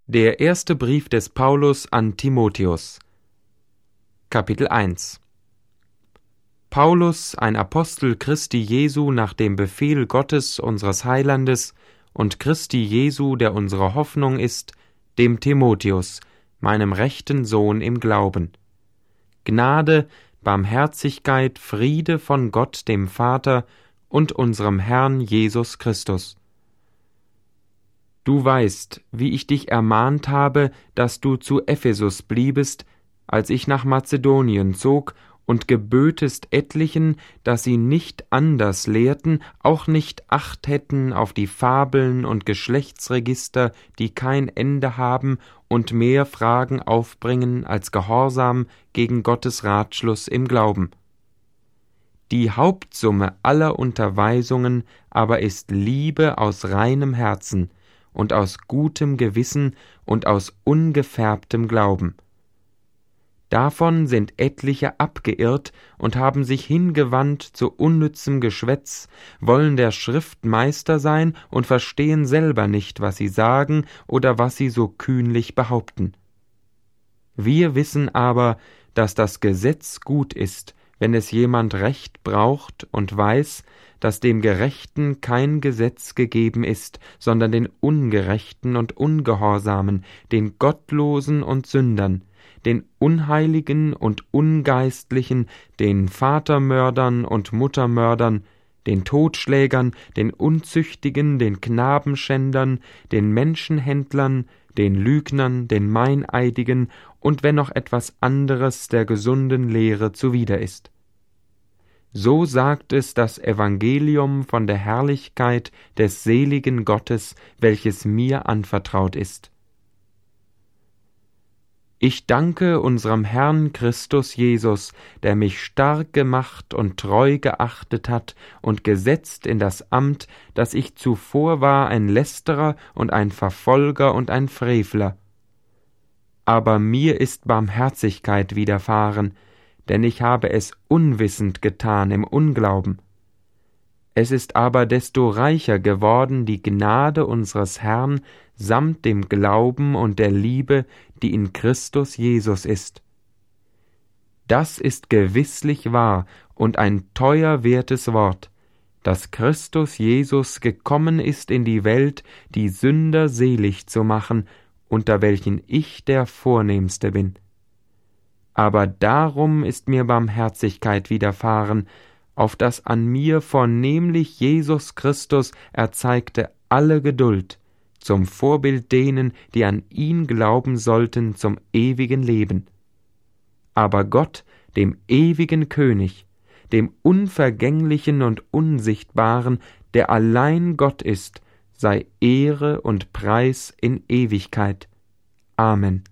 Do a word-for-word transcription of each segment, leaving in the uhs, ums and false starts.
Der erste Brief des Paulus an Timotheus, Kapitel eins. Paulus, ein Apostel Christi Jesu nach dem Befehl Gottes unseres Heilandes und Christi Jesu, der unsere Hoffnung ist, dem Timotheus, meinem rechten Sohn im Glauben. Gnade, Barmherzigkeit, Friede von Gott dem Vater und unserem Herrn Jesus Christus. Du weißt, wie ich dich ermahnt habe, dass du zu Ephesus bliebest, als ich nach Mazedonien zog, und gebötest etlichen, dass sie nicht anders lehrten, auch nicht Acht hätten auf die Fabeln und Geschlechtsregister, die kein Ende haben und mehr Fragen aufbringen als Gehorsam gegen Gottes Ratschluss im Glauben. Die Hauptsumme aller Unterweisungen aber ist Liebe aus reinem Herzen und aus gutem Gewissen und aus ungefärbtem Glauben. Davon sind etliche abgeirrt und haben sich hingewandt zu unnützem Geschwätz, wollen der Schrift Meister sein und verstehen selber nicht, was sie sagen oder was sie so kühnlich behaupten. Wir wissen aber, dass das Gesetz gut ist, wenn es jemand Recht braucht und weiß, dass dem Gerechten kein Gesetz gegeben ist, sondern den Ungerechten und Ungehorsamen, den Gottlosen und Sündern, den Unheiligen und Ungeistlichen, den Vatermördern und Muttermördern, den Totschlägern, den Unzüchtigen, den Knabenschändern, den Menschenhändlern, den Lügnern, den Meineidigen und wenn noch etwas anderes der gesunden Lehre zuwider ist. So sagt es das Evangelium von der Herrlichkeit des seligen Gottes, welches mir anvertraut ist. Ich danke unserem Herrn Christus Jesus, der mich stark gemacht und treu geachtet hat und gesetzt in das Amt, das ich zuvor war ein Lästerer und ein Verfolger und ein Frevler. Aber mir ist Barmherzigkeit widerfahren, denn ich habe es unwissend getan im Unglauben. Es ist aber desto reicher geworden die Gnade unseres Herrn samt dem Glauben und der Liebe, die in Christus Jesus ist. Das ist gewisslich wahr und ein teuer wertes Wort, dass Christus Jesus gekommen ist in die Welt, die Sünder selig zu machen, unter welchen ich der Vornehmste bin. Aber darum ist mir Barmherzigkeit widerfahren, auf das an mir vornehmlich Jesus Christus erzeigte alle Geduld, zum Vorbild denen, die an ihn glauben sollten, zum ewigen Leben. Aber Gott, dem ewigen König, dem Unvergänglichen und Unsichtbaren, der allein Gott ist, sei Ehre und Preis in Ewigkeit. Amen.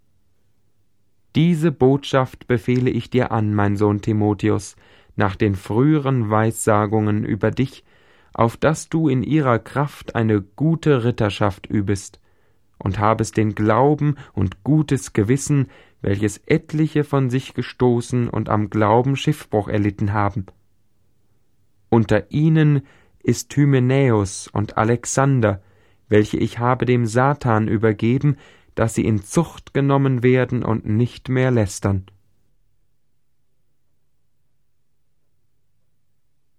Diese Botschaft befehle ich dir an, mein Sohn Timotheus, nach den früheren Weissagungen über dich, auf dass du in ihrer Kraft eine gute Ritterschaft übest und habest den Glauben und gutes Gewissen, welches etliche von sich gestoßen und am Glauben Schiffbruch erlitten haben. Unter ihnen ist Hymenäus und Alexander, welche ich habe dem Satan übergeben, dass sie in Zucht genommen werden und nicht mehr lästern.